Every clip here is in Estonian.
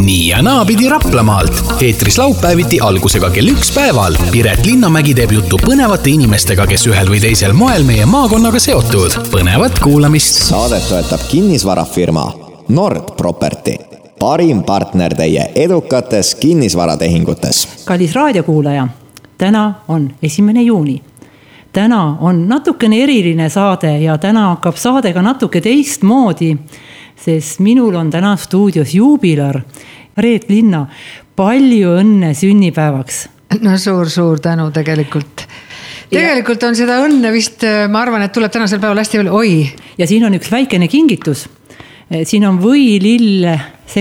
Nii ja naapidi Raplamaalt. Eetris laupäeviti algusega kell 1 päeval. Piret Linnamägi teeb juttu põnevate inimestega, kes ühel või teisel moel meie maakonnaga seotud. Põnevat kuulamist. Saadet toetab kinnisvarafirma Nord Property. Parim partner teie edukates kinnisvaratehingutes. Kallis raadiokuulaja, täna on 1. juuni. Täna on natukene eriline saade ja täna hakkab saade ka natuke teistmoodi, sest minul on täna stuudios juubilar. Reet Linna, palju õnne sünnipäevaks. No suur tänu tegelikult. Tegelikult on seda õnne vist, ma arvan, et tuleb tänasel päeval hästi veel. Oi. Ja siin on üks väikene kingitus. Siin on võilille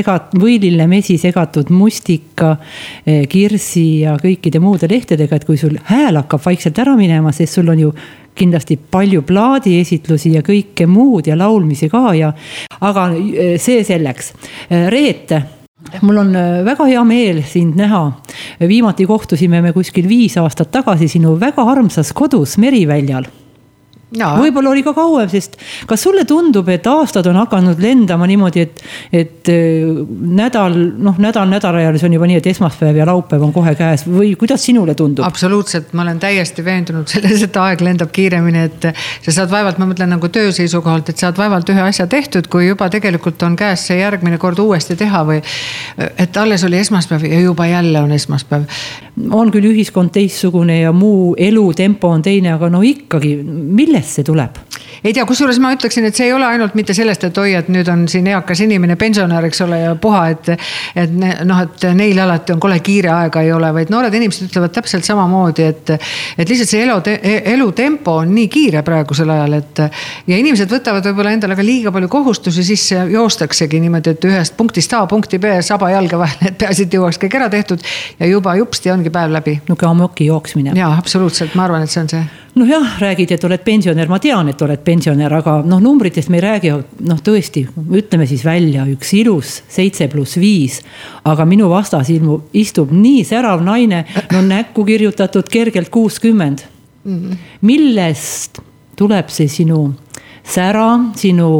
mesi segatud mustika, kirsi ja kõikide muude lehtedega, et kui sul hääl hakkab vaikselt ära minema, sest sul on ju kindlasti palju plaadiesitlusi ja kõike muud ja laulmisi ka. Aga see selleks. Reet, mul on väga hea meel sind näha. Viimati kohtusime me kuskil 5 aastat tagasi sinu väga armsas kodus Meriväljal. Võib-olla oli ka kauem, sest kas sulle tundub, et aastad on hakanud lendama niimoodi, et nädal nädalajalis on juba nii, et esmaspäev ja laupäev on kohe käes või kuidas sinule tundub? Absoluutselt, ma olen täiesti veendunud selles, et aeg lendab kiiremini, et sa saad vaevalt, ma mõtlen nagu töö seisukohalt, et saad vaevalt ühe asja tehtud, kui juba tegelikult on käes see järgmine kord uuesti teha või et alles oli esmaspäev ja juba jälle on esmaspäev. On küll ühiskond teistsugune ja muu elutempo on teine, aga no ikkagi, millest see tuleb? Ei tea, kusjuures ma ütleksin, et see ei ole ainult mitte sellest, et et nüüd on siin eakas inimene pensionär, eks ole, ja puha, et neil alati on kole kiire aega ei ole, vaid noored inimesed ütlevad täpselt samamoodi, et lihtsalt see elutempo on nii kiire praegusel ajal, ja inimesed võtavad võib-olla endale ka liiga palju kohustusi, siis joostaksegi niimoodi, et ühest punktist A punkti B saba jalge vahel, et peasid jõuaks kõik ära tehtud ja juba jupsti ongi päev läbi. Nuke amoki jooksmine. Jaa, absoluutselt, ma arvan, et see on see. No jah, räägid, et oled pensionär, ma tean, et oled pensionär, aga numbritest me ei räägi, tõesti, ütleme siis välja üks ilus 7+5, aga minu vastas istub nii särav naine, näkku kirjutatud kergelt 60. Millest tuleb see sinu sära, sinu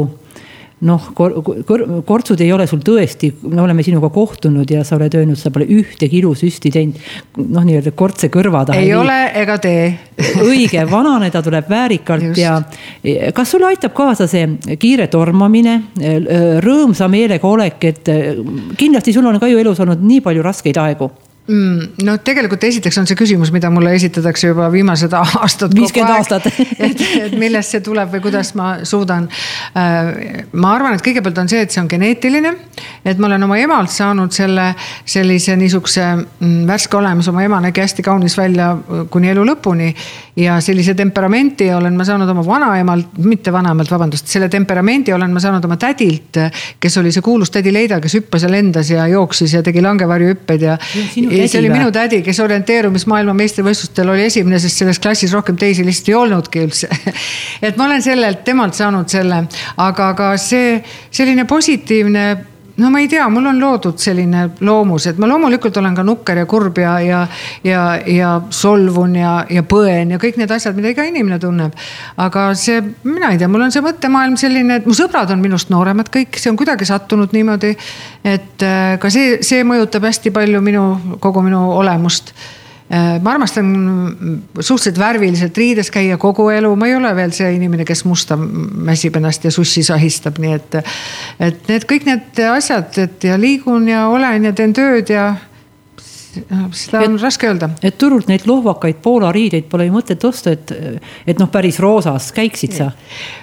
kortsud ei ole sul tõesti, me oleme sinuga kohtunud ja sa oled öelnud, sa pole ühtegi ilusüsti teinud, nii-öelda kortse kõrva taha. Ei ole ega tee. Õige, vananeda tuleb väärikalt. Just. Ja kas sulle aitab kaasa see kiire tormamine, rõõmsa meelega olek, et kindlasti sul on ka ju elus olnud nii palju raskeid aegu? No tegelikult esiteks on see küsimus, mida mulle esitatakse juba viimased aastad. 50 aastat. et millest see tuleb või kuidas ma suudan. Ma arvan, et kõigepealt on see, et see on geneetiline, et ma olen oma emalt saanud sellise niisuguse värske olemus, oma ema nägi hästi kaunis välja kuni elu lõpuni ja sellise temperamenti olen ma saanud oma vanaemalt, mitte vanaemalt, vabandust, selle temperamenti olen ma saanud oma tädilt, kes oli see kuulus tädi Leida, kes hüppas ja lendas ja jooksis ja tegi langevarju hüpped ja see oli minu tädi, kes orienteerumis maailma meistrivõistlustel oli esimene, sest selles klassis rohkem teisi lihtsalt ei olnudki üldse. Et ma olen temalt saanud selle, aga ka see selline positiivne, ma ei tea, mul on loodud selline loomus, et ma loomulikult olen ka nukker ja kurb ja solvun ja põen ja kõik need asjad, mida iga inimene tunneb. Aga see, mina ei tea, mul on see mõttemaailm selline, et mu sõbrad on minust nooremad kõik, see on kuidagi sattunud niimoodi, et ka see mõjutab hästi palju kogu minu olemust. Ma armastan suhteliselt värviliselt riides käia kogu elu, ma ei ole veel see inimene, kes musta mäsib ennast ja sussi sahistab, nii et need kõik need asjad, et ja liigun ja olen ja teen tööd ja seda on raske öelda. Et turult neid lohvakaid Poola riideid pole ju mõtet osta, et päris roosas käiksid sa?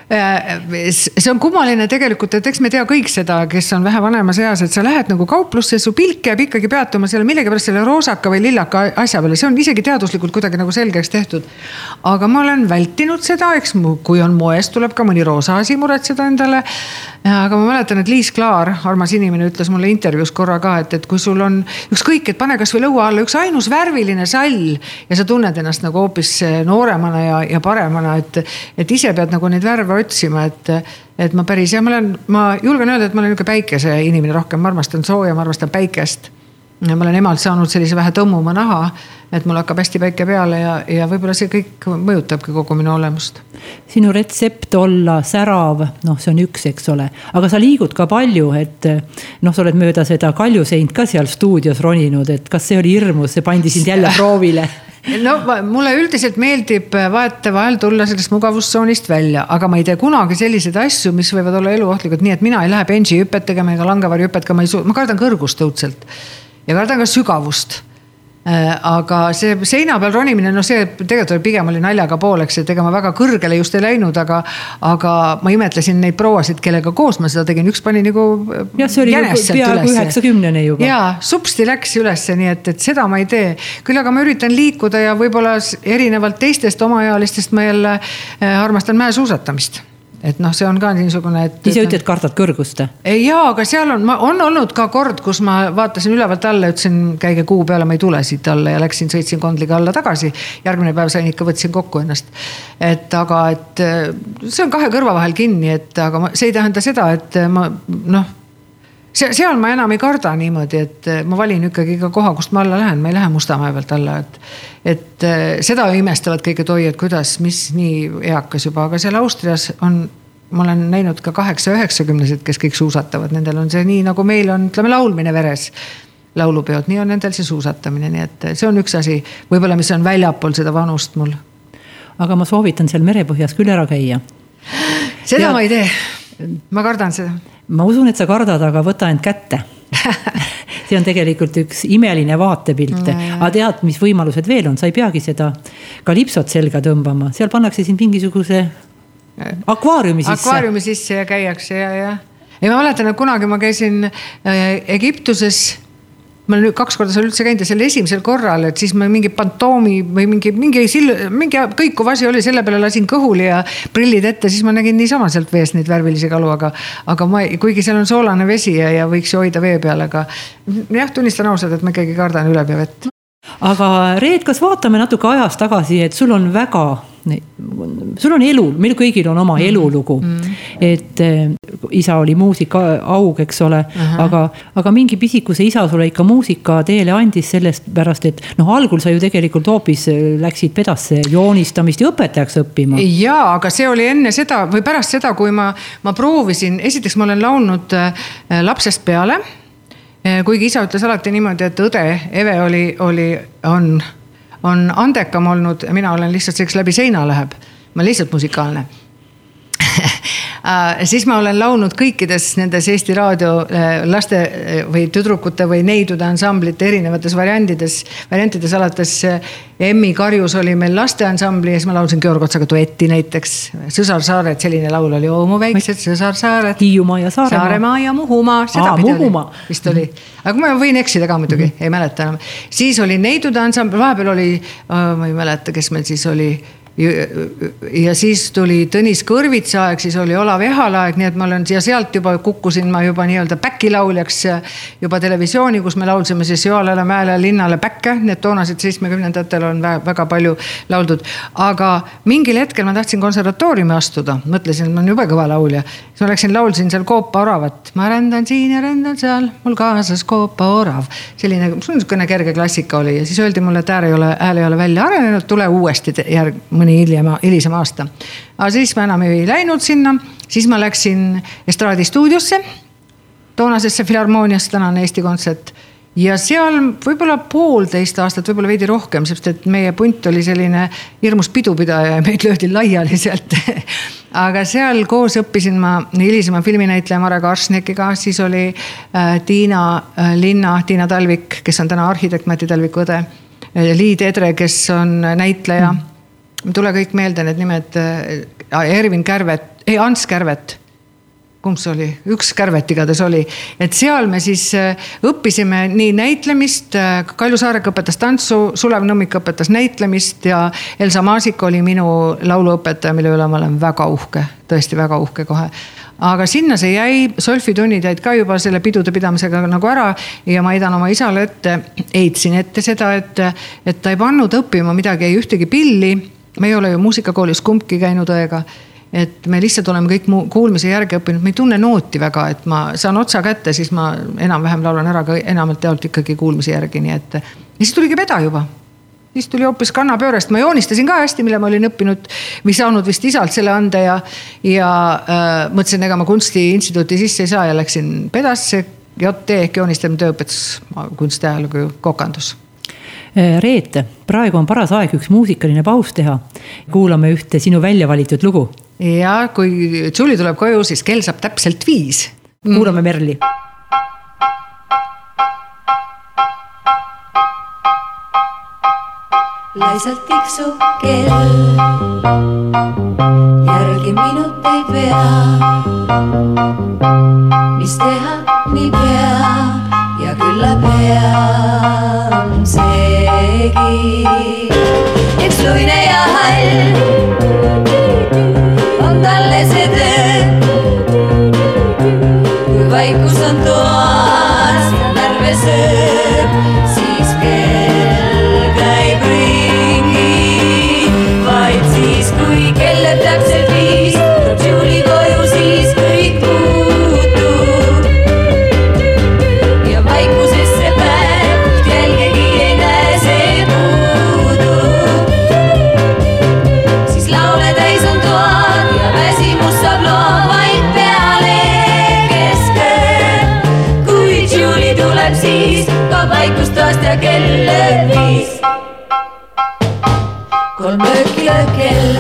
See on kummaline tegelikult, et eks me tea kõik seda, kes on vähe vanemas eas, et sa lähed nagu kauplusse, su pilk jääb ikkagi peatuma selle millegi pärast selle roosaka või lillaka asja peale. See on isegi teaduslikult kuidagi nagu selgeks tehtud. Aga ma olen vältinud seda, eks kui on moes, tuleb ka mõni roosa asi muretseda endale. Aga ma mäletan, et Liis Klaar, armas inimene, ütles mulle intervjuus korra ka, et kui sul on ükskõik, et pane kas või lõua alla üks ainus värviline sall ja sa tunned ennast nagu hoopis nooremana ja paremana, et ise pead nagu neid värve otsima, et ma päris, ja ma julgen öelda, et ma olen niisugune päikese inimene rohkem, ma armastan sooja, ma armastan päikest. ma olen emalt saanud sellise vähe tõmmuma naha, et mul hakkab hästi päike peale ja võib-olla see kõik mõjutabki kogu minu olemust. Sinu retsept olla särav, see on üks, eks ole, aga sa liigud ka palju, et sa oled mööda seda kaljuseint ka seal stuudios roninud, et kas see oli hirmus, see pandi sind jälle proovile? No mulle üldiselt meeldib vahel tulla sellest mugavustsoonist välja, aga ma ei tee kunagi selliseid asju, mis võivad olla eluohtlikud, nii et mina ei lähe benji hüpet tegema ega langevari hüpet, ma kardan kõrgust õudselt ja kardan ka sügavust. Aga see seina peal ronimine, see tegelikult pigem oli naljaga pooleks, et ega ma väga kõrgele just ei läinud, aga ma imetlesin neid prouasid, kellega koos ma seda tegin, üks pani nagu see oli peaaegu 90 juba. Ja supsti läks ülesse, nii et seda ma ei tee. Küll aga ma üritan liikuda ja võib-olla erinevalt teistest omaealistest ma jälle armastan mäesuusatamist. Et see on ka niisugune, et... Ise ütled, kardad kõrgust? Jaa, aga seal on olnud ka kord, kus ma vaatasin ülevalt alla, ütlesin käige kuu peale, ma ei tule siit alla ja sõitsin kondliga alla tagasi. Järgmine päev sain ikka, võtsin kokku ennast. Aga see on kahe kõrva vahel kinni, aga see ei tähenda seda, et seal ma enam ei karda niimoodi, et ma valin ikkagi ka koha, kust ma alla lähen, ma ei lähe Mustamäe pealt alla, et seda imestavad kõik, et oi, et kuidas, mis nii eakas juba, aga seal Austrias ma olen näinud ka 8-90-sed, kes kõik suusatavad, nendel on see nii, nagu meil on, ütleme, laulmine veres, laulupeod, nii on nendel see suusatamine, nii et see on üks asi, võib-olla mis on väljapool seda vanust mul. Aga ma soovitan seal merepõhjas küll ära käia. Seda ma ei tee, ma kardan seda. Ma usun, et sa kardad, aga võta end kätte. See on tegelikult üks imeline vaatepilt. Aga tead, mis võimalused veel on? Sa ei peagi seda kalipsot selga tõmbama. Seal pannakse siin mingisuguse akvaariumi sisse. Akvaariumi sisse ja käiakse, ja. Ja ma mäletan, et kunagi ma käisin Egiptuses, ma olen 2 korda seal üldse käinud ja selle esimesel korral, et siis ma mingi pantoomi või mingi kõikuv asi oli, selle peale lasin kõhuli ja prillid ette, siis ma nägin niisama sealt vees neid värvilisi kalu, aga kuigi seal on soolane vesi ja võiks hoida vee peale, aga jah, tunnistan ausalt, et ma ikkagi kardan üle pea vett. Aga Reet, kas vaatame natuke ajas tagasi, et sul on elu, meil kõigil on oma elulugu, et isa oli muusika aug, eks ole, aga mingi pisikuse isa sulle ikka muusika teele andis sellest pärast, et algul sa ju tegelikult hoopis läksid pedasse joonistamist ja õpetajaks õppima. Jaa, aga see oli enne seda või pärast seda, kui ma proovisin, esiteks ma olen laulnud lapsest peale, kuigi isa ütles alati niimoodi, et õde Eve on andekam olnud ja mina olen lihtsalt selleks läbi seina läheb. Ma lihtsalt musikaalne. Siis ma olen laulnud kõikides nendes Eesti Raadio laste või tüdrukute või neidude ansamblite erinevates variantides alates Emmi Karjus oli meil lasteansambli ja siis ma laulsin Georg Otsaga duetti näiteks. Sõsarsaared, selline laul oli mu väiksed sõsarsaared. Hiiumaa ja Saaremaa ja Muhumaa. Muhumaa. Vist oli. Aga ma võin eksida ka muidugi, ei mäleta enam. Siis oli neidude ansambl, vahepeal oli, ma ei mäleta, kes meil siis oli ja siis tuli Tõnis Kõrvitsa aeg, siis oli Olav Ehal aeg, nii et ma olen ja sealt juba kukkusin ma juba nii-öelda päkkilauljaks juba televisiooni, kus me laulsime siis Joalale, Mäele, Linnale päkke, need toonased 70-ndatel on väga palju lauldud, aga mingil hetkel ma tahtsin konservatooriumi astuda, mõtlesin, et ma olen jube kõva laulja, siis ma läksin laulsin seal Koopa oravat, ma rändan siin ja rändan seal, mul kaasas Koopa orav, selline kerge klassika oli ja siis öeldi mulle, et hääl ei ole välja arenenud, tule uuesti mõni hilisem aasta. Aga siis ma enam ei läinud sinna, siis ma läksin estraadistuudiosse, toonasesse Filharmooniasse, tänane Eesti kontsert ja seal võib-olla 1,5 aastat, võib-olla veidi rohkem, sest et meie punt oli selline hirmus pidupidaja ja meid löödi laiali sealt. Aga seal koos õppisin ma hilisema filminäitleja Mare Karsnekiga, siis oli Tiina Talvik, kes on täna arhitekt, Mati Talviku õde, Liid Edre, kes on näitleja, tule kõik meelde need nimed, Ervin Kärvet, Ants Kärvet, kumb see oli, üks Kärvet igades oli, et seal me siis õppisime nii näitlemist, Kalju Saarek õpetas tantsu, Sulev Nõmmik õpetas näitlemist ja Elsa Maasik oli minu lauluõpetaja, mille üle ma olen väga uhke, tõesti väga uhke kohe. Aga sinna see jäi, solfitunnid jäid ka juba selle pidude pidamisega nagu ära ja ma heidan oma isale heitsin ette seda, et ta ei pannud õppima midagi, ei ühtegi pilli. Me ei ole ju muusikakoolis kumbki käinud õega et me lihtsalt oleme kõik kuulmise järgi õppinud, me ei tunne nooti väga, et ma saan otsa kätte, siis ma enam-vähem laulan ära, aga enamalt tealt ikkagi kuulmise järgi, nii et ja siis tuligi peda juba. Siis tuli hoopis kannapöörest, ma joonistasin ka hästi, mille ma olin õppinud või saanud vist isalt selle ande ja mõtlesin, ega ma kunstiinstituuti sisse ei saa ja läksin pedasse JT ehk joonistamine tööõpetus kunstiajalugu kokandus. Reet, praegu on paras aeg üks muusikaline paus teha. Kuulame ühte sinu välja valitud lugu. Ja kui Julie tuleb koju, siis kell saab täpselt 5. Kuulame Merli. Laisalt tiksub kell, järgi minut ei pea. Mis teha, nii pea ja külla pean seegi. Eks luine ja hall on talle see töö. Kui vaikus on toas ja närve sööb, siis kell käib ringi. Vaid siis, kui kell läheb täpselt 5, tuleb Julie koju, siis kõik muutub. Ja vaikuses see päev, jälgegi ei näe, see puudub. Siis laule täis on toad ja väsimus saab loo vaid peale keskööd. Kui Julie tuleb, siis kaob vaikust toast ja kell lööb 5. 3 lööki lööb kell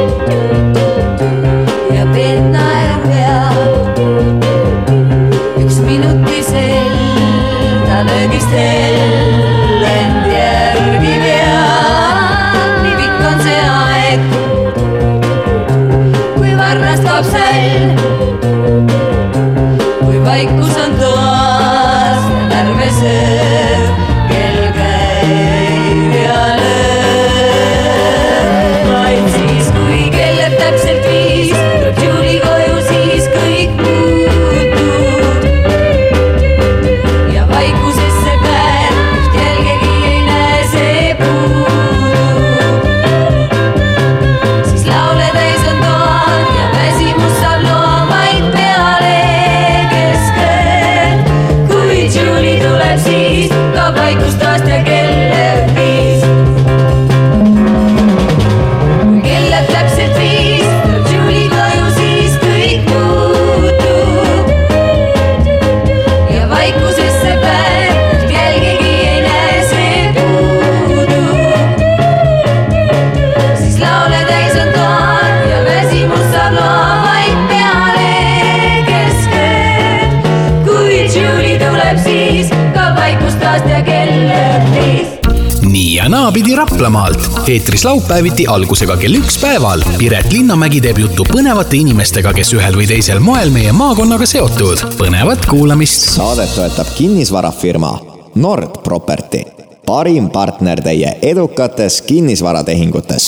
ja penna ja peab. 1 minutisel ta löögist end järgi peab. Nii pikk on see aeg, kui varnast kaob säll. Kui vaikus on toas ja närve sööb, kell käib ja Naapidi Raplamaalt. Eetris laupäeviti algusega kell 1 päeval. Piret Linnamägi teeb juttu põnevate inimestega, kes ühel või teisel moel meie maakonnaga seotud. Põnevat kuulamist. Saadet toetab kinnisvarafirma Nord Property. Parim partner teie edukates kinnisvaratehingutes.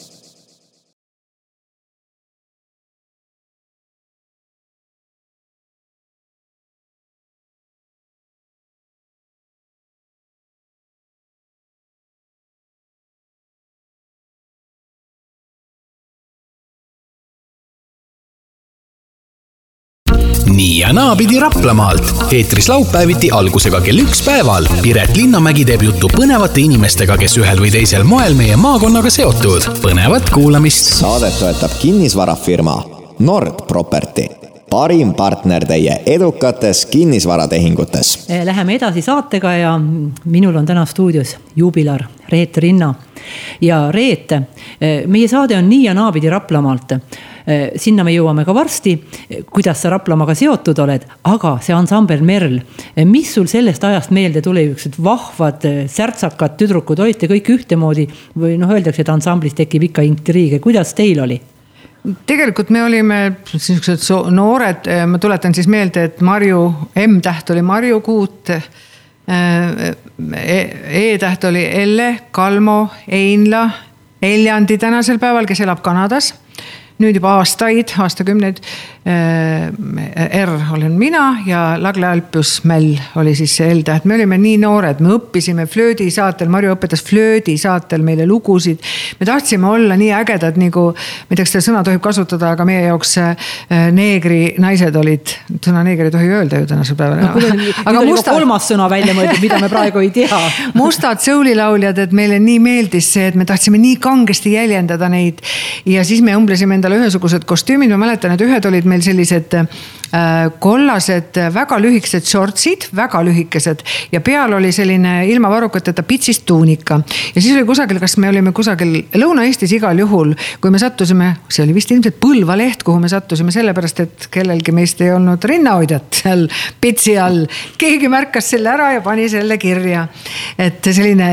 Nii ja naapidi Raplamaalt. Eetris laupäeviti algusega kell 1 päeval. Piret Linnamägi teeb juttu põnevate inimestega, kes ühel või teisel moel meie maakonnaga seotud. Põnevat kuulamist. Saadet toetab kinnisvarafirma Nord Property. Parim partner teie edukates kinnisvaratehingutes. Läheme edasi saatega ja minul on täna stuudios jubilar Reet Rinna. Ja Reet, meie saade on Nii ja naapidi Raplamaalt. Sinna me jõuame ka varsti, kuidas sa Raplamaaga seotud oled, aga see ansambel Merl, mis sul sellest ajast meelde tuli, üks vahvad, särtsakad tüdrukud, olite kõik ühtemoodi või öeldakse, et ansamblis tekib ikka intriige, kuidas teil oli? Tegelikult me olime noored, ma tuletan siis meelde, et Marju, M-täht oli Marju Kuut, E-täht oli Elle, Kalmo, Einla, Eljandi tänasel päeval, kes elab Kanadas. nüüd juba aastakümneid. R olen mina ja Lagle Alpius Mäll oli siis see L-täht. Me olime nii noored, me õppisime flöödi saatel, Marju õpetas flöödi saatel meile lugusid. Me tahtsime olla nii ägedad, nagu, ma ei tea, kas seda sõna tohib kasutada, aga meie jaoks neegri naised olid, sõna neegri ei tohi öelda ju tänasel päeval. Aga kolmas sõna välja mõeldud, mida me praegu ei tea. Mustad sõulilauljad, et meile nii meeldis see, et me tahtsime nii kangesti jäljendada neid ja siis me õmblesime endale ühesugused kostüümid. Ma mäletan, et ühed olid meil sellised kollased, väga lühikesed shortsid, väga lühikesed ja peal oli selline ilma varrukateta pitsist tuunika. Ja siis oli kusagil, kas me olime kusagil Lõuna-Eestis igal juhul, kui me sattusime, see oli vist ilmselt Põlva leht, kuhu me sattusime sellepärast, et kellelgi meist ei olnud rinnahoidjat seal pitsi all. Keegi märkas selle ära ja pani selle kirja. Et selline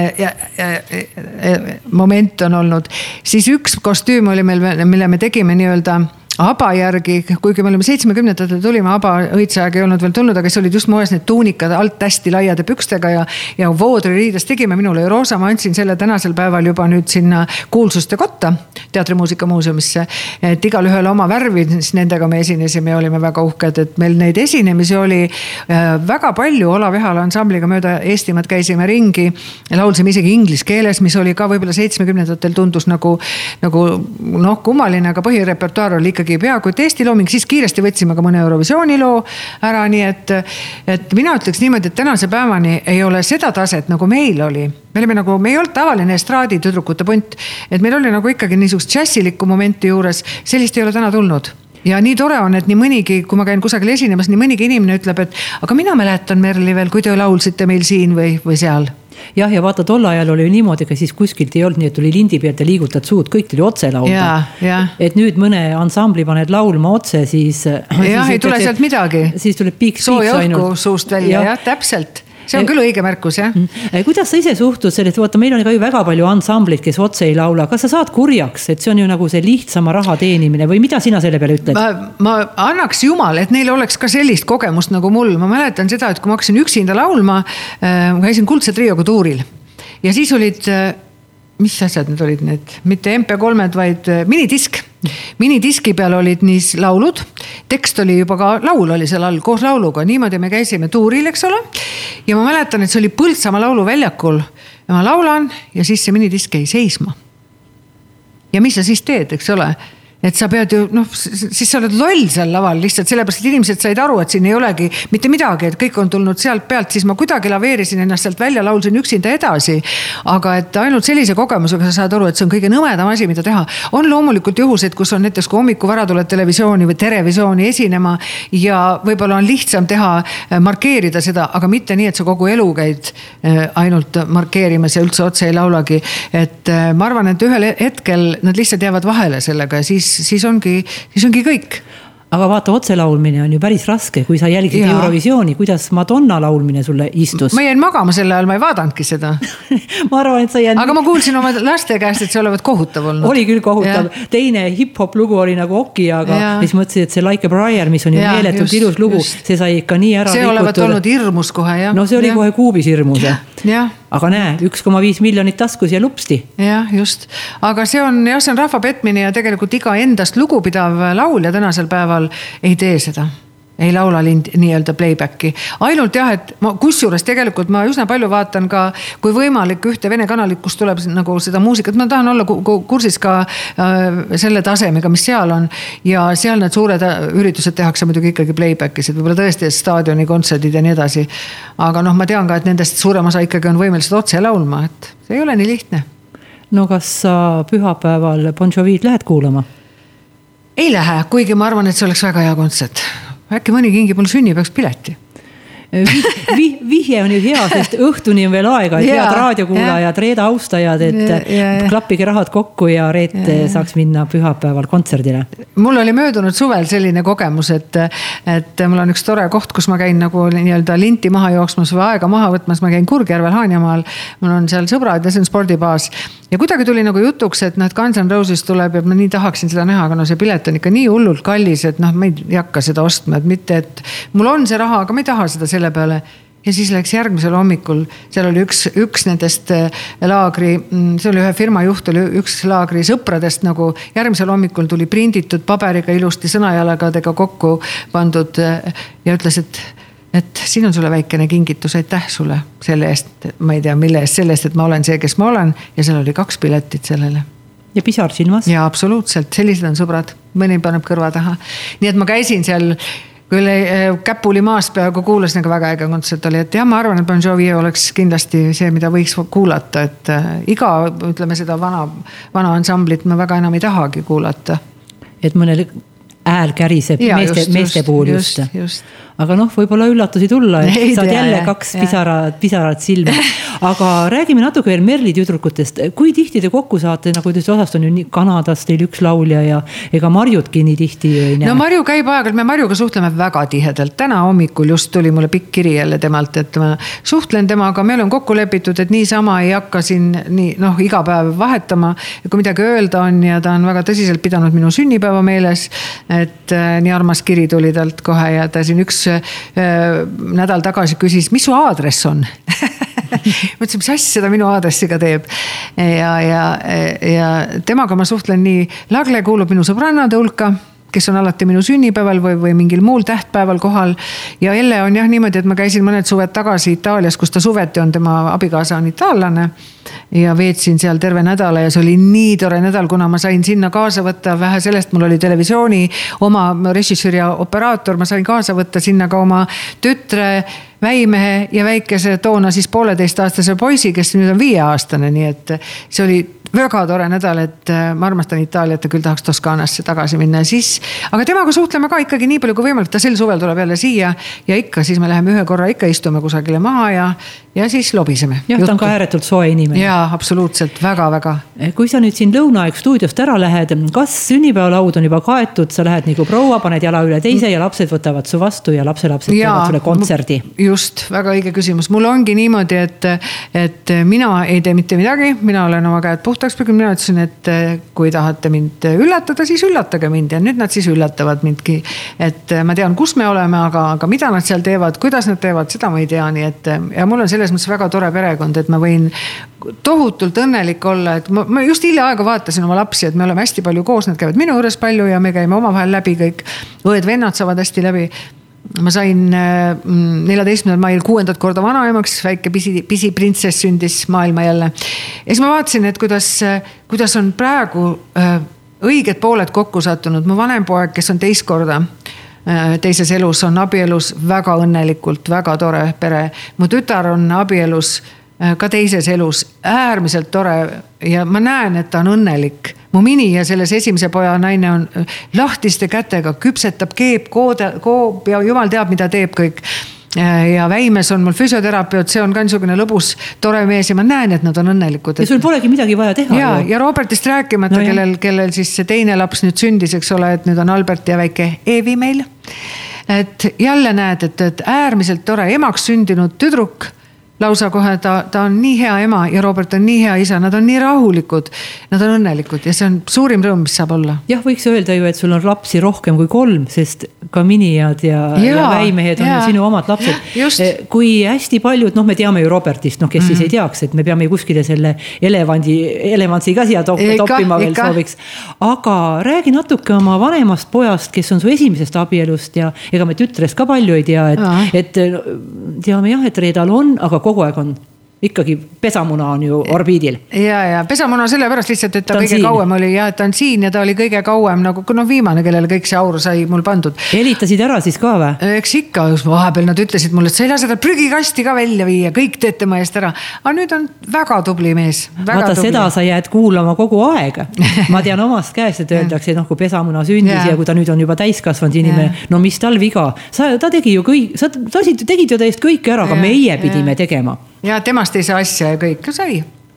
moment on olnud. Siis üks kostüüm oli meil, mille me tegime nii-öelda aba järgi, kuigi me olime 70-ndatel tulime, aba õitseaeg ei olnud veel tulnud, aga see olid just moes need tuunikad alt hästi laiade pükstega ja voodririides tegime, minule roosa, ma andsin selle tänasel päeval juba nüüd sinna kuulsuste kotta Teatrimuusikamuuseumisse, et igal ühel oma värvid, siis nendega me esinesime ja olime väga uhked, et meil neid esinemisi oli väga palju, Olav Ehala ansambliga mööda Eestimaad käisime ringi, laulsime isegi inglise keeles, mis oli ka võib-olla 70-ndatel tundus nagu kummaline, aga põhirepertuaar oli ikkagi peaaegu et Eesti looming, siis kiiresti võtsime ka mõne Eurovisiooni loo ära, nii et mina ütleks niimoodi, et tänase päevani ei ole seda taset, nagu meil oli. Me ei olnud tavaline estraadi tüdrukute punt, et meil oli nagu ikkagi niisugust džässiliku momenti juures, sellist ei ole täna tulnud. Ja nii tore on, et nii mõnigi, kui ma käin kusagil esinemas, nii mõnigi inimene ütleb, et aga mina mäletan Merli veel, kui te laulsite meil siin või seal. Jah, ja vaata, tol ajal oli niimoodi, aga siis kuskilt ei olnud nii, et tuli lindi pealt ja liigutad suud, kõik tuli otse laulda. Et nüüd mõne ansambli paned laulma otse, siis ei tule sealt midagi. Siis tuleb piiks sooja õhku suust välja, jah, täpselt. See on küll õige märkus, jah. Kuidas sa ise suhtud sellest, vaata, meil on ka ju väga palju ansamblit, kes otse ei laula. Kas sa saad kurjaks, et see on ju nagu see lihtsama raha teenimine või mida sina selle peale ütled? Ma annaks jumal, et neil oleks ka sellist kogemust nagu mul. Ma mäletan seda, et kui ma hakkasin üksinda laulma, ma käisin Kuldse Trioga tuuril ja siis olid, mis asjad need olid need, mitte MP3-d, vaid minidisk. Minidiski peal olid nii laulud, tekst oli juba ka, laul oli seal all koos lauluga, niimoodi me käisime tuuril, eks ole, ja ma mäletan, et see oli Põltsamaa lauluväljakul ja ma laulan ja siis see minidisk jäi seisma. Ja mis sa siis teed, eks ole? Et sa pead ju, siis sa oled loll seal laval lihtsalt, sellepärast, et inimesed said aru, et siin ei olegi mitte midagi, et kõik on tulnud sealt pealt, siis ma kuidagi laveerisin ennast sealt välja, laulsin üksinda edasi, aga et ainult sellise kogemusega sa saad aru, et see on kõige nõmedam asi, mida teha. On loomulikult juhused, kus on näiteks kui hommiku vara tuled televisiooni või televisiooni esinema ja võib-olla on lihtsam teha, markeerida seda, aga mitte nii, et sa kogu elu käid ainult markeerimas ja üldse otse ei laulagi. Et ma arvan, et ühel hetkel nad lihtsalt jäävad vahele sellega ja siis ongi kõik. Aga vaata, otse laulmine on ju päris raske, kui sa jälgid Eurovisiooni, kuidas Madonna laulmine sulle istus. Ma jäin magama selle ajal, ma ei vaadanudki seda. Ma arvan, et sa jäänud... Aga ma kuulsin oma laste käest, et see olevat kohutav olnud. Oli küll kohutav. Ja. Teine hip-hop lugu oli nagu Oki, aga siis mõtlesin, et see Like a Briar, mis on ju meeletult ilus lugu, see sai ikka nii ära see olevat olnud hirmus kohe, jah. No see oli kohe kuubis hirmus. Aga näe, 1,5 miljonit taskus ja lupsti. Jah, just. Aga see on rahva petmine ja tegelikult iga endast lugupidav laulja tänasel päeval ei tee seda. Ei laula nii-öelda playbacki. Ainult jah, et kusjuures tegelikult ma üsna palju vaatan ka, kui võimalik ühte Vene kanalit, kus tuleb nagu seda muusikat. Ma tahan olla kursis ka selle tasemega, mis seal on. Ja seal need suured üritused tehakse muidugi ikkagi playbackis, et võib-olla tõesti staadioni kontserdid ja nii edasi. Aga ma tean ka, et nendest suurem osa ikkagi on võimelised otse laulma, et see ei ole nii lihtne. No kas sa pühapäeval Bon Jovi'd lähed kuulama? Ei lähe, kuigi ma arvan, et see oleks väga hea kontsert. Äkki mõni kingi mul sünnipäevaks pileti. Vihje on ju hea, sest õhtuni on veel aega, et head raadiokuulajad, Reeda austajad, et klappige rahad kokku ja Reet saaks minna pühapäeval kontserdile. Mul oli möödunud suvel selline kogemus, et mul on üks tore koht, kus ma käin nagu nii-öelda linti maha jooksmas või aega maha võtmas, ma käin Kurgjärvel Haanjamaal, mul on seal sõbrad ja see on spordibaas. Ja kuidagi tuli nagu jutuks, et Guns N' Roses tuleb ja ma nii tahaksin seda näha, aga see pilet on ikka nii hullult kallis, et ma ei hakka seda ostma, et mitte, et mul on see raha, aga ma ei taha seda selle peale. ja siis läks järgmisel hommikul, seal oli üks nendest laagri, see oli ühe firma juht, oli üks laagri sõpradest nagu järgmisel hommikul tuli prinditud paberiga ilusti sõnajalagadega kokku pandud ja ütles, et siin on sulle väikene kingitus, aitäh sulle selle eest, ma ei tea, mille eest, selle eest, et ma olen see, kes ma olen ja seal oli 2 piletit sellele. Ja pisar silmas? Ja absoluutselt, sellised on sõbrad, mõni paneb kõrva taha. Nii et ma käisin seal küll käpuli maast peaaegu kuulasin, aga väga äge kontsert oli, et jah, ma arvan, et Bon Jovi oleks kindlasti see, mida võiks kuulata, et iga, ütleme seda vana ansamblit ma väga enam ei tahagi kuulata. Et mõnel hääl käriseb meeste puhul just. Aga võib-olla üllatusi tulla, et saad jälle 2 pisarat silma. Aga räägime natuke veel Merli tüdrukutest. Kui tihti te kokku saate, nagu te osast on ju nii Kanadas teil üks laulja ja ega Marjutki nii tihti ei näe? No Marju käib aeg-ajalt, me Marjuga suhtleme väga tihedalt. Täna hommikul just tuli mulle pikk kiri jälle temalt, et ma suhtlen temaga, meil on kokku lepitud, et niisama ei hakka siin iga päev vahetama. Ja kui midagi öelda on ja ta on väga tõsiselt pidanud minu sünnipäeva meeles, et nii armas kiri tuli talt kohe ja ta siin üks nädal tagasi küsis, mis su aadress on? Mõtlesin, mis asja seda minu aadressiga teeb. Ja temaga ma suhtlen nii, Lagle kuulub minu sõbrannade hulka, kes on alati minu sünnipäeval või mingil muul tähtpäeval kohal. Ja Elle on jah niimoodi, et ma käisin mõned suved tagasi Itaalias, kus ta suveti on, tema abikaasa on itaallane ja veetsin seal terve nädala ja see oli nii tore nädal, kuna ma sain sinna kaasa võtta vähe sellest, mul oli televisiooni oma režissöör ja operaator, ma sain kaasa võtta sinna ka oma tütre, väimehe ja väikese toona siis 1,5-aastase poisi, kes nüüd on 5-aastane, nii et see oli väga tore nädal, et ma armastan Itaaliat ja küll tahaks Toskaanasse tagasi minna siis, aga temaga suhtleme ka ikkagi nii palju kui võimalik, ta sel suvel tuleb jälle siia ja ikka siis me läheme ühe korra, ikka istume kusagile maha ja siis lobiseme. Jah, ta on ka ääretult soe inimene. Jaa, absoluutselt, väga-väga. Kui sa nüüd siin lõunaaeg stuudiost ära lähed, kas sünnipäevalaud on juba kaetud, sa lähed nagu proua, paned jala üle teise ja lapsed võtavad su vastu ja lapselapsed teevad sulle kontserdi? Just, väga õige küsimus. Mul ongi niimoodi, et mina ei tee mitte midagi, mina olen oma käed puhtaks pügin, mina ütlesin, et kui tahate mind üllatada, siis üllatage mind ja nüüd nad siis üllatavad mindki. Et ma tean, kus me oleme, aga mida nad seal teevad, kuidas nad teevad, seda ma ei tea. Nii et, ja mul on selles mõttes väga tore perekond, et ma võin tohutult õnnelik olla, et ma just hiljaaega vaatasin oma lapsi, et me oleme hästi palju koos, nad käivad minu juures palju ja me käime omavahel läbi kõik, õed-vennad saavad hästi läbi. Ma sain 14. mail 6. korda vanaemaks, väike pisi printsess sündis maailma jälle. Ja siis ma vaatasin, et kuidas on praegu õiged pooled kokku sattunud. Mu vanem poeg, kes on 2 korda teises elus, on abielus väga õnnelikult, väga tore pere. Mu tütar on abielus ka teises elus äärmiselt tore ja ma näen, et ta on õnnelik. Mu mini ja selles esimese poja naine on lahtiste kätega, küpsetab, keeb, koob ja jumal teab, mida teeb kõik. Ja Väimes on mul füsioterapeut, see on ka niisugune lõbus, tore mees ja ma näen, et nad on õnnelikud. Ja sul polegi midagi vaja teha. Ja Robertist rääkimata, kellel siis see teine laps nüüd sündis, eks ole, et nüüd on Albert ja väike Eevi meil. Et jälle näed, et äärmiselt tore emaks sündinud tüdruk, lausa kohe, ta on nii hea ema ja Robert on nii hea isa, nad on nii rahulikud, nad on õnnelikud ja see on suurim rõõm, mis saab olla. Jah, võiks öelda ju, et sul on lapsi rohkem kui 3, sest ka minijad ja väimehed on sinu omad lapsed. Just. Kui hästi paljud, me teame ju Robertist, kes siis ei teaks, et me peame kuskile selle elevantsi ka siia toppima veel sooviks. Aga räägi natuke oma vanemast pojast, kes on su esimesest abielust ja ega me tütrest ka palju ei tea, et teame jah, et Reedal on, aga kogu aeg on ikkagi pesamuna on ju orbiidil. Ja pesamuna sellepärast lihtsalt, et ta kõige kauem oli ja et ta on siin ja ta oli kõige kauem nagu viimane, kellele kõik see aur sai mul pandud. Helitasid ära siis ka või? Eks ikka, vahepeal nad ütlesid mulle, et sa ei lase ta prügikasti ka välja viia, kõik teete ma eest ära. Aga nüüd on väga tubli mees. Vaata, seda sa jääd kuulama kogu aeg. Ma tean omast käest, et öeldakse, kui pesamuna sündis ja kui ta nüüd on juba täiskasvanud inimene, no mis tal viga? Ta tegi ju kõik, sa tegid ju täiesti kõik ära, aga meie pidime tegema. Ja temast ei saa asja ja kõik. Sai,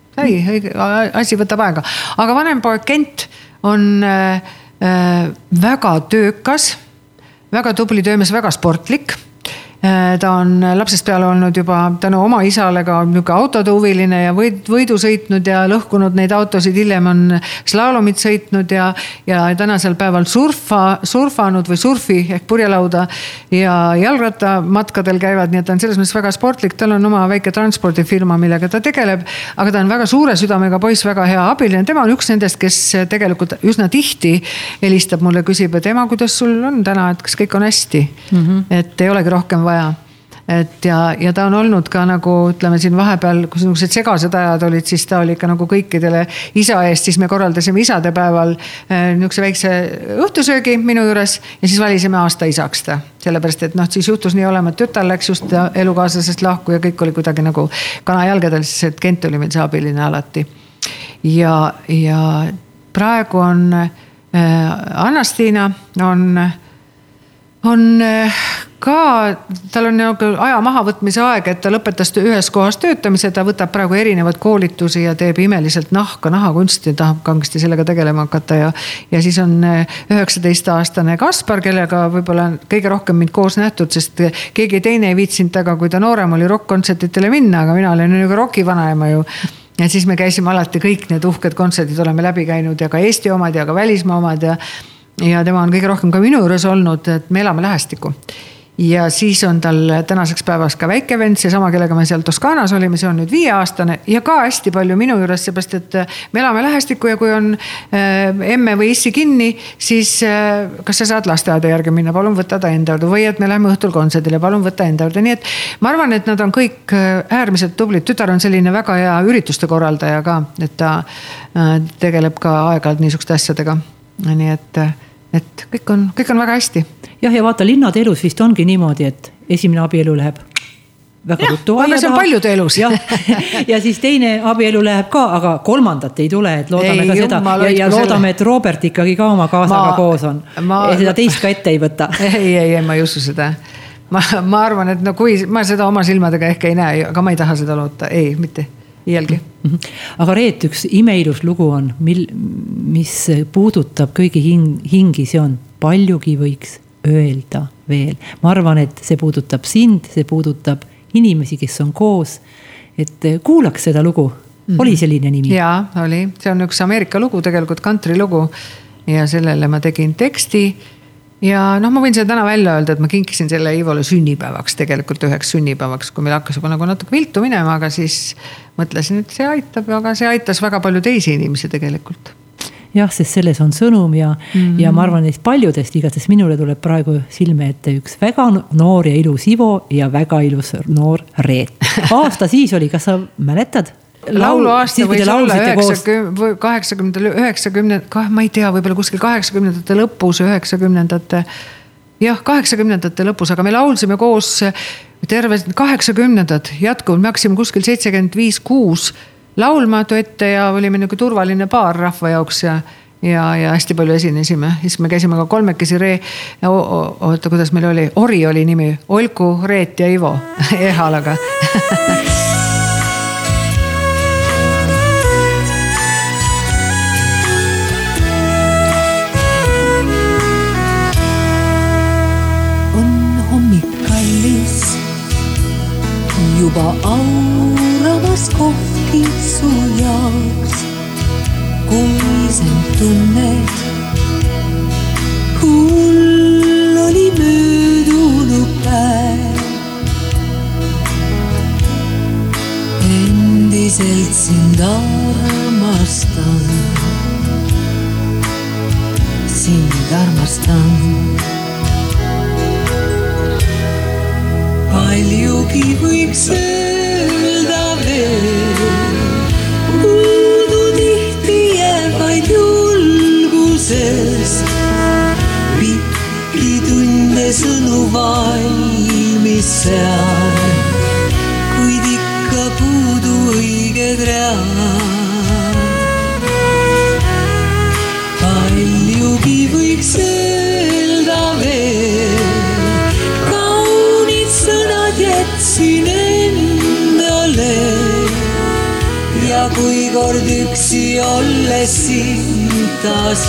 asi võtab aega. Aga vanem poeg Kent on väga töökas, väga tubli töömees, väga sportlik. Ta on lapsest peale olnud juba tänu oma isale ka autode huviline ja võidu sõitnud ja lõhkunud neid autosid, hiljem on slaalomit sõitnud ja tänasel päeval surfanud või surfi ehk purjelauda ja jalgrattamatkadel käivad, nii et ta on selles mõttes väga sportlik, tal on oma väike transpordifirma, millega ta tegeleb, aga ta on väga suure südamega poiss, väga hea abiline, tema on üks nendest, kes tegelikult üsna tihti helistab mulle, küsib, et ema, kuidas sul on täna, et kas kõik on hästi, et ei olegi rohkem vaja. Et ja ta on olnud ka nagu, ütleme siin vahepeal, kui niisugused segased ajad olid, siis ta oli ka nagu kõikidele isa eest, siis me korraldasime isadepäeval niisuguse väikse õhtusöögi minu juures ja siis valisime aasta isaks ta. Sellepärast, et siis juhtus nii olema, et tütar läks just elukaaslasest lahku ja kõik oli kuidagi nagu kanajalgadel, siis et Kent oli meil see abiline alati. Ja praegu on Anna-Stiina on ka, tal on aja mahavõtmise aeg, et ta lõpetas ühes kohas töötamise, ta võtab praegu erinevad koolitusi ja teeb imeliselt nahakunsti ja tahab kangesti sellega tegelema hakata ja siis on 19-aastane Kaspar, kellega võib-olla kõige rohkem mind koos nähtud, sest keegi teine ei viitsinud taga, kui ta noorem oli rock-kontsertitele minna, aga mina olen nagu rocki vanaema ju. Ja siis me käisime alati kõik need uhked kontserdid, oleme läbi käinud ja ka Eesti omad ja ka välismaa omad ja tema on kõige rohkem ka minu juures olnud, et me elame lähestikku. Ja siis on tal tänaseks päevaks ka väike vend, seesama, kellega me seal Toskaanas olime, see on nüüd 5-aastane ja ka hästi palju minu juures, seepärast, et me elame lähestikku ja kui on emme või issi kinni, siis kas sa saad lasteaeda järgi minna, palun võtta ta enda juurde või et me läheme õhtul kontserdile, palun võtta enda juurde. Nii et ma arvan, et nad on kõik äärmiselt tublid. Tütar on selline väga hea ürituste korraldaja ka, et ta tegeleb ka aeg-ajalt niisuguste asjadega. Nii et kõik on väga hästi. Jah, ja vaata, linnade elus vist ongi niimoodi, et esimene abielu läheb väga ruttu aia taha. See on paljude elus. Ja siis teine abielu läheb ka, aga kolmandat ei tule, et loodame ka seda. Ja loodame, et Robert ikkagi ka oma kaasaga koos on. Seda teist ka ette ei võta. Ei, ma ei usu seda. Ma arvan, et kui ma seda oma silmadega ehk ei näe, aga ma ei taha seda loota. Ei, mitte. Iialgi. Aga Reet, üks imeilus lugu on, mis puudutab kõigi hingi, see on paljugi võiks öelda veel. Ma arvan, et see puudutab sind, see puudutab inimesi, kes on koos, et kuulaks seda lugu. Oli selline nimi? Jaa, oli. See on üks Ameerika lugu, tegelikult country lugu ja sellele ma tegin teksti ja ma võin seda täna välja öelda, et ma kinkisin selle Ivole sünnipäevaks, tegelikult üheks sünnipäevaks, kui meil hakkas juba nagu natuke viltu minema, aga siis mõtlesin, et see aitab, aga see aitas väga palju teisi inimesi tegelikult. Jah, sest selles on sõnum ja ma arvan, et paljudest igates minule tuleb praegu silme ette üks väga noor ja ilus Ivo ja väga ilus noor Reet. Aasta siis oli, kas sa mäletad? Lauluaasta võis olla 80, ma ei tea, võib-olla kuskil 80-ndate lõpus, 90-ndate, jah, 80-ndate lõpus, aga me laulsime koos terve 80-ndad jätkuvalt, me hakkasime kuskil 75-6 laulma duette ja olime nagu turvaline paar rahva jaoks ja hästi palju esinesime. Siis me käisime ka kolmekesi oota, kuidas meil oli, Ori oli nimi, Olku, Reet ja Ivo ehalaga. Juba auramas kohki su jaoks, kui sind tunned. Hull oli möödunud päev, endiselt sind armastan, Paljugi võiks öelda veel, puudu tihti jääb vaid julgusest. Pikki tunde sõnu valmis seal, kuid ikka puudu õiged read. Paljugi võiks öelda veel, jätsin endale ja kui kord üksi olles sind taas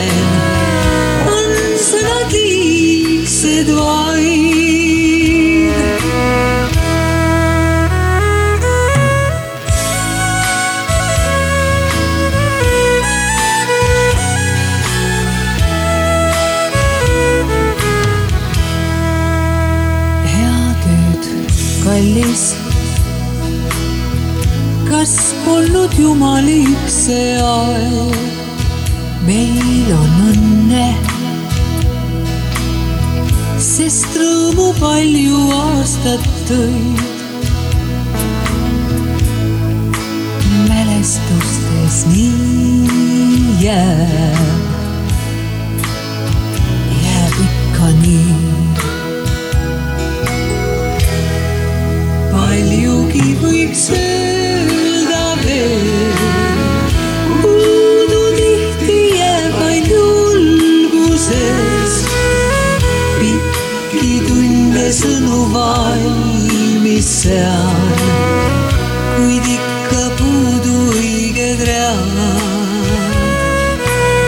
näen, on sõnad liigsed vaid. kas polnud jumalik see aeg, meil on õnne, sest rõõmu palju aastat tõid. Mälestustes nii jääb ikka nii. Paljugi võiks öelda veel, puudu tihti jääb vaid julguses. Pikki tunde sõnu valmis seal, kuid ikka puudu õiged read.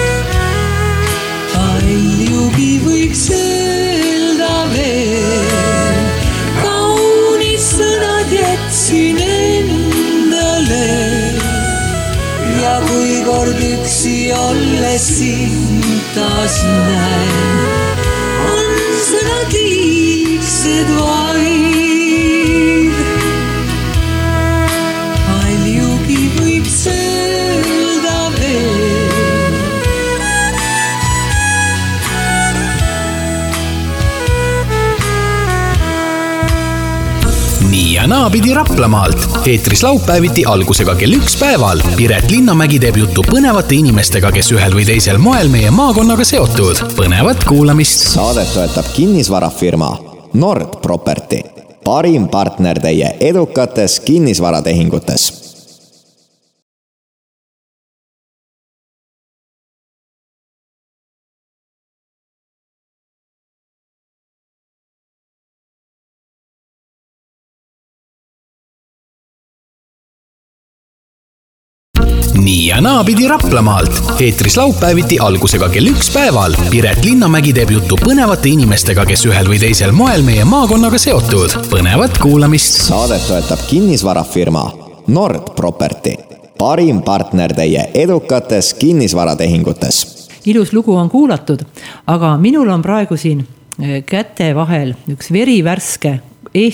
Paljugi võiks öelda veel, kaunis sõnad jätsin endale. Ja kui kord üksi olles sind taas näen, on sõnad liigsed vaid. Paljugi võiks öelda veel. Nii ja naapidi Raplamaalt. Eetris laupäeviti algusega kell 1 päeval. Piret Linnamägi teeb juttu põnevate inimestega, kes ühel või teisel moel meie maakonnaga seotud. Põnevat kuulamist. Saadet toetab kinnisvarafirma Nord Property. Parim partner teie edukates kinnisvaratehingutes. Nii ja naapidi Raplamaalt. Eetris laupäeviti algusega kell 1 päeval. Piret Linnamägi teeb juttu põnevate inimestega, kes ühel või teisel moel meie maakonnaga seotud. Põnevat kuulamist. Saadet toetab kinnisvarafirma Nord Property. Parim partner teie edukates kinnisvaratehingutes. Ilus lugu on kuulatud, aga minul on praegu siin käte vahel üks verivärske